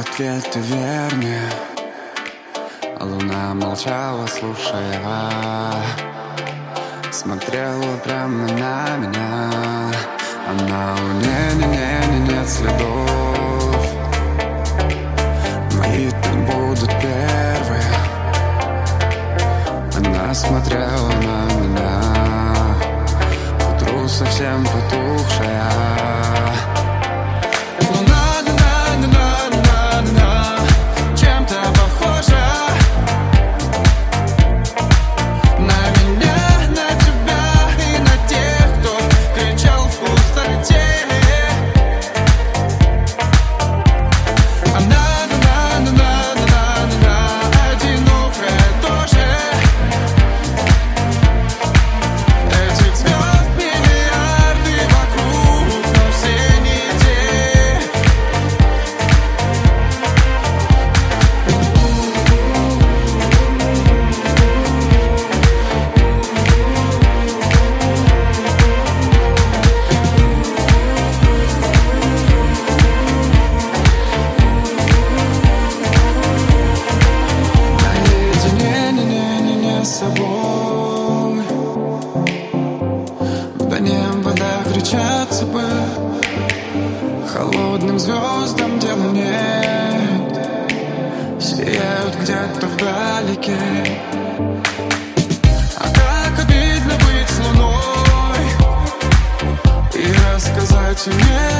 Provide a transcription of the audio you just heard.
ответы верные, а луна молчала, слушая, смотрела прямо на меня. А на луне нет следов, мои там будут первые. Она смотрела на меня, к утру совсем потухшая. Кричаться бы холодным звездам дела нет, сияют где-то вдалеке. А как обидно быть с луной и рассказать мне